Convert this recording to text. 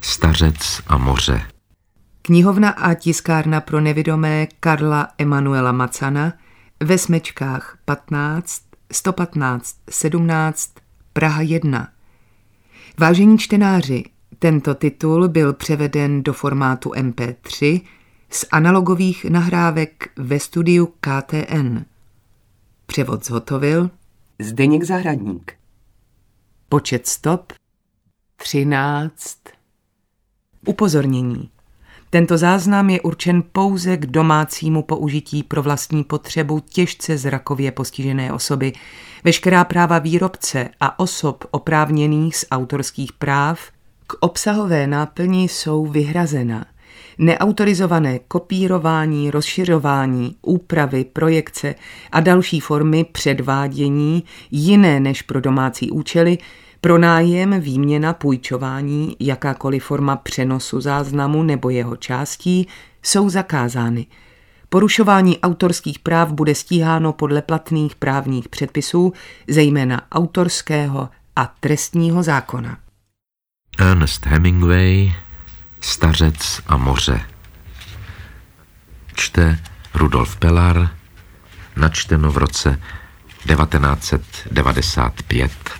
Stařec a moře. Knihovna a tiskárna pro nevidomé Karla Emanuela Macana ve Smečkách 15, 115, 17, Praha 1. Vážení čtenáři, tento titul byl převeden do formátu MP3 z analogových nahrávek ve studiu KTN. Převod zhotovil Zdeněk Zahradník. Počet stop 13. Upozornění. Tento záznam je určen pouze k domácímu použití pro vlastní potřebu těžce zrakově postižené osoby. Veškerá práva výrobce a osob oprávněných z autorských práv k obsahové náplni jsou vyhrazena. Neautorizované kopírování, rozšiřování, úpravy, projekce a další formy předvádění jiné než pro domácí účely, pronájem, výměna, půjčování, jakákoliv forma přenosu záznamu nebo jeho částí jsou zakázány. Porušování autorských práv bude stíháno podle platných právních předpisů, zejména autorského a trestního zákona. Ernest Hemingway, Stařec a moře. Čte Rudolf Pelar, načteno v roce 1995.